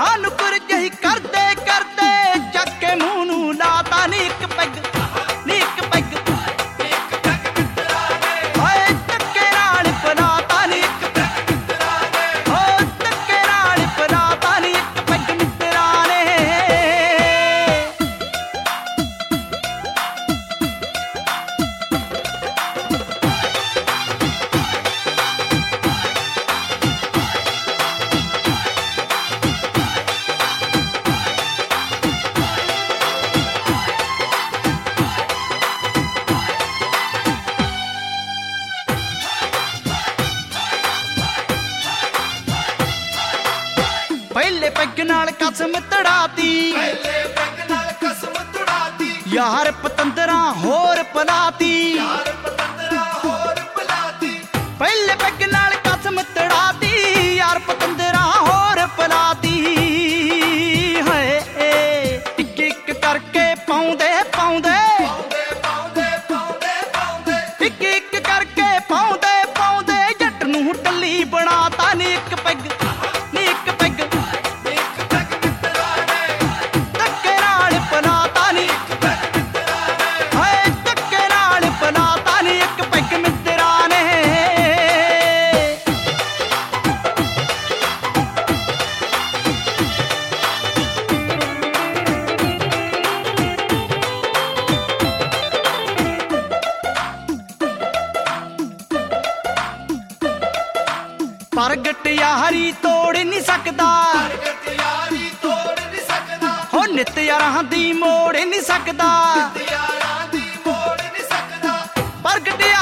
ਨਾ ਨੁਕਰ ਜਹੀ ਕਰਦੇ ਕਰਦੇ ਚੱਕ ਕੇ ਮੂੰਹ ਨੂੰ ਲਾਤਾ ਨੀ ਇੱਕ ਪੈਗ ਨੀ ਇੱਕ ਪੈਗ ਹਾਏ ਧੱਕੇ ਨਾਲ ਪਲਾਤਾ ਨੀ ਇੱਕ ਪੈਗ ਹੋ ਧੱਕੇ ਨਾਲ ਪਲਾਤਾ ਨੀ ਇੱਕ ਪੈਗ ਮਿੱਤਰਾਂ ਨੇ ਪਹਿਲੇ ਪੈਗ ਨਾਲ ਕਸਮ ਤੜਾਤੀ ਯਾਰ ਪਤੰਦਰਾਂ ਹੋਰ ਪਲਾਤੀ ਪਹਿਲੇ ਪੈਗ ਨਾਲ ਕਸਮ ਤੜਾਤੀ ਯਾਰ ਪਤੰਦਰਾਂ ਹੋਰ ਪਲਾਤੀ ਹਏ ਇੱਕ ਇੱਕ ਕਰਕੇ ਪਾਉਂਦੇ ਪਾਉਂਦੇ ਇੱਕ ਇੱਕ ਕਰਕੇ ਪਾਉਂਦੇ ਪਾਉਂਦੇ ਜੱਟ ਨੂੰ ਟੱਲੀ ਬਣਾਤਾ ਨੀ ਇੱਕ ਪੈਗ ਨੀ ਇੱਕ ਪੈਗ ਪ੍ਰਗਟ ਯਾਰੀ ਤੋੜ ਨਹੀਂ ਸਕਦਾ ਹੋ ਨਿਤ ਯਾਰਾਂ ਦੀ ਮੋੜ ਨਹੀਂ ਸਕਦਾ ਪ੍ਰਗਟ